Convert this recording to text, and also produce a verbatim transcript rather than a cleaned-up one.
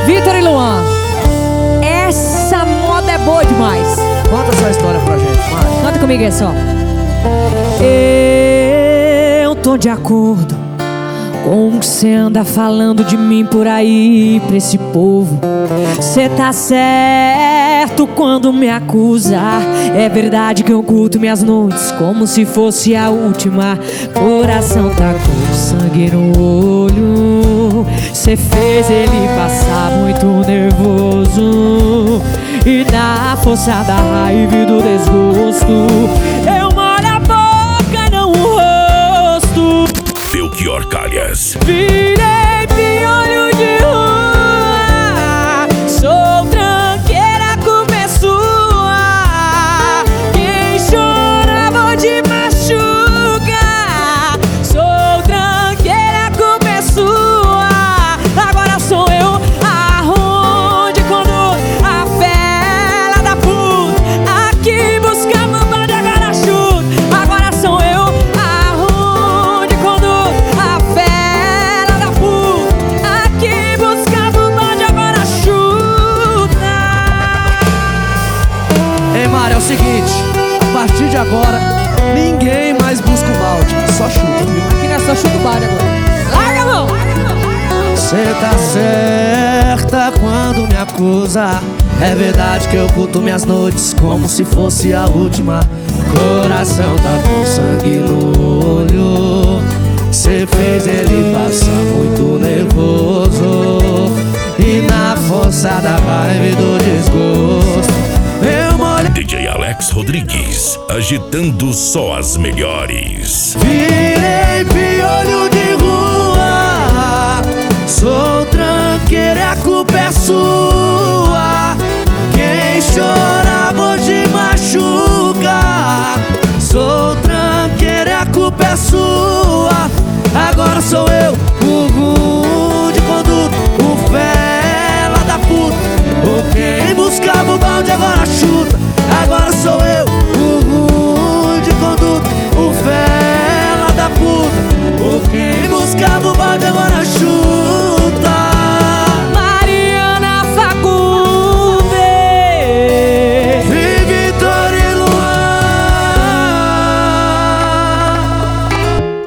Vitor e Luan, essa moda é boa demais. Conta essa história pra gente, Mari. Canta comigo aí só. Eu tô de acordo com o que cê anda falando de mim por aí pra esse povo. Cê tá certo quando me acusa. É verdade que eu oculto minhas noites como se fosse a última. Coração tá com sangue no olho. Cê fez ele passar muito nervoso. E na força da raiva e do desgosto eu molho a boca, não o rosto. Belchior Calhas. Virei piolho de rua. Sou tranqueira, a culpa é sua. Quem chora, vou te machucar. Sou tranqueira, a culpa é sua. Agora sou eu aonde quando a fela da puta aqui buscamos um balde, agora chuta. Agora sou eu aonde quando a fela da puta aqui buscamos um balde, agora chuta. Ei, Mari, é o seguinte, a partir de agora, ninguém mais busca o balde, só chuta, viu? Aqui não é só chuta o balde agora. Larga a mão! Cê tá certa quando me acusa. É verdade que eu oculto minhas noites como se fosse a última. Coração tá com sangue no olho. Cê fez ele passar muito nervoso. E na força da raiva e do desgosto eu molho. D J Alex Rodrigues, agitando só as melhores. Virei piolho de rua. Sou tranqueira e a culpa é sua. Quem chora hoje machuca. Sou tranqueira e a culpa é sua. Agora sou eu, o rude conduto, o fela da puta. O quem buscava o balde agora chuta.